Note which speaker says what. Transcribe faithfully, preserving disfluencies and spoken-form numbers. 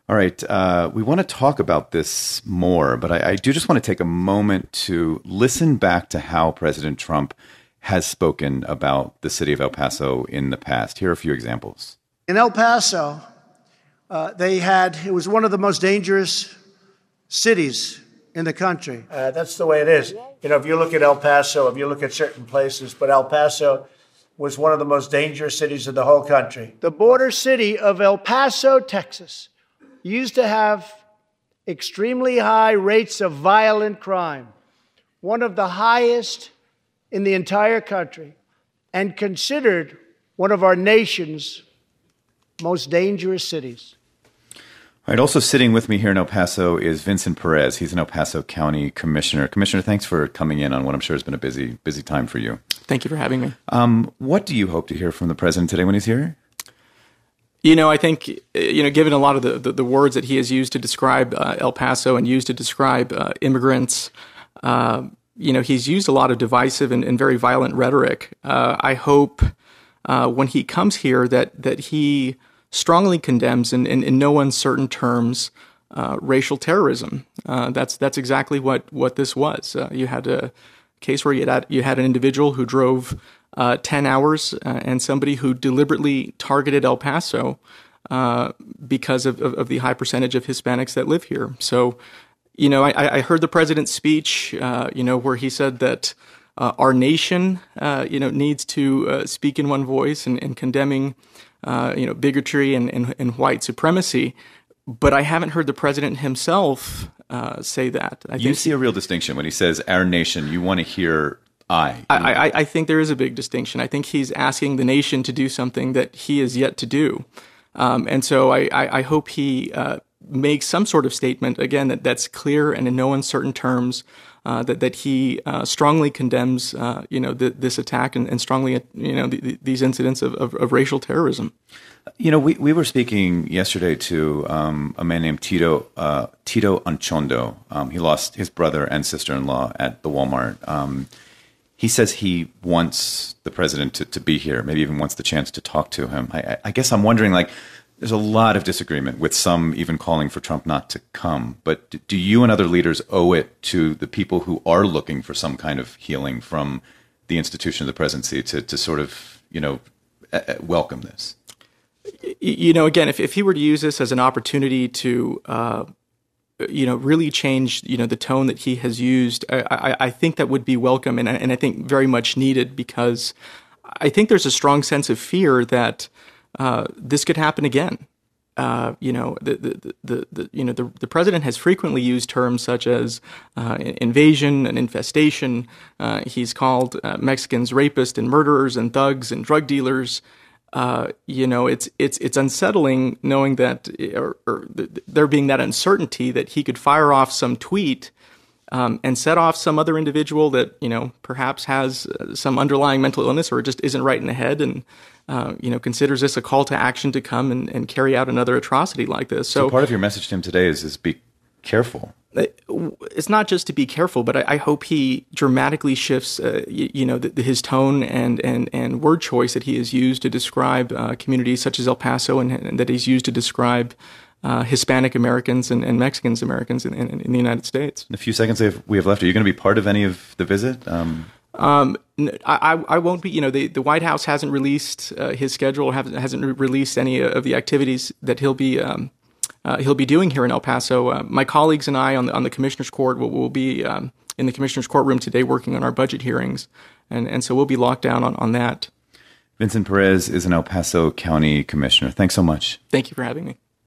Speaker 1: All right. Uh, we want to talk about this more, but I, I do just want to take a moment to listen back to how President Trump has spoken about the city of El Paso in the past. Here are a few examples.
Speaker 2: In El Paso, uh, they had, it was one of the most dangerous cities in the country. Uh, that's the way it is. You know, if you look at El Paso, if you look at certain places, but El Paso was one of the most dangerous cities in the whole country. The border city of El Paso, Texas, used to have extremely high rates of violent crime, one of the highest in the entire country, and considered one of our nation's most dangerous cities.
Speaker 1: All right. Also sitting with me here in El Paso is Vincent Perez. He's an El Paso County Commissioner. Commissioner, thanks for coming in on what I'm sure has been a busy, busy time for you.
Speaker 3: Thank you for having me.
Speaker 1: Um, what do you hope to hear from the president today when he's here?
Speaker 3: You know, I think, you know, given a lot of the, the, the words that he has used to describe uh, El Paso and used to describe uh, immigrants, uh, you know, he's used a lot of divisive and, and very violent rhetoric. Uh, I hope uh, when he comes here that that he strongly condemns in, in, in no uncertain terms uh, racial terrorism. Uh, that's that's exactly what, what this was. Uh, you had a case where you had, you had an individual who drove Uh, ten hours, uh, and somebody who deliberately targeted El Paso uh, because of, of, of the high percentage of Hispanics that live here. So, you know, I, I heard the president's speech, uh, you know, where he said that uh, our nation, uh, you know, needs to uh, speak in one voice and, and condemning, uh, you know, bigotry and, and, and white supremacy. But I haven't heard the president himself uh, say that. I
Speaker 1: you
Speaker 3: think
Speaker 1: see a real distinction when he says our nation. You want to hear I.
Speaker 3: I, I, I think there is a big distinction. I think he's asking the nation to do something that he is yet to do. Um, and so I, I, I hope he uh, makes some sort of statement, again, that, that's clear and in no uncertain terms, uh, that, that he uh, strongly condemns, uh, you know, the, this attack and, and strongly, you know, the, the, these incidents of, of, of racial terrorism.
Speaker 1: You know, we, we were speaking yesterday to um, a man named Tito uh, Tito Anchondo. Um, he lost his brother and sister-in-law at the Walmart. Um, He says he wants the president to, to be here, maybe even wants the chance to talk to him. I, I guess I'm wondering, like, there's a lot of disagreement with some even calling for Trump not to come. But do you and other leaders owe it to the people who are looking for some kind of healing from the institution of the presidency to, to sort of, you know, welcome this?
Speaker 3: You know, again, if, if he were to use this as an opportunity to uh, you know, really change, you know, the tone that he has used, I, I, I think that would be welcome and, and I think very much needed, because I think there's a strong sense of fear that uh, this could happen again. Uh, you know, the, the, the, the, you know, the, the president has frequently used terms such as uh, invasion and infestation. Uh, he's called uh, Mexicans rapists and murderers and thugs and drug dealers. Uh, you know, it's it's it's unsettling knowing that, or, or there being that uncertainty that he could fire off some tweet um, and set off some other individual that, you know, perhaps has uh, some underlying mental illness or just isn't right in the head and, uh, you know, considers this a call to action to come and, and carry out another atrocity like this. So,
Speaker 1: so part of your message to him today is, is be careful.
Speaker 3: It's not just to be careful, but I, I hope he dramatically shifts, uh, you, you know, the, the, his tone and, and, and word choice that he has used to describe uh, communities such as El Paso and, and that he's used to describe uh, Hispanic Americans and, and Mexicans Americans in, in, in the United States.
Speaker 1: In a few seconds we have, we have left, are you going to be part of any of the visit? Um,
Speaker 3: um, I, I won't be. You know, the, the White House hasn't released uh, his schedule, hasn't, hasn't released any of the activities that he'll be um, Uh, he'll be doing here in El Paso. Uh, my colleagues and I on the, on the Commissioner's Court will, will be um, in the Commissioner's Courtroom today working on our budget hearings, and, and so we'll be locked down on, on that.
Speaker 1: Vincent Perez is an El Paso County Commissioner. Thanks so much.
Speaker 3: Thank you for having me.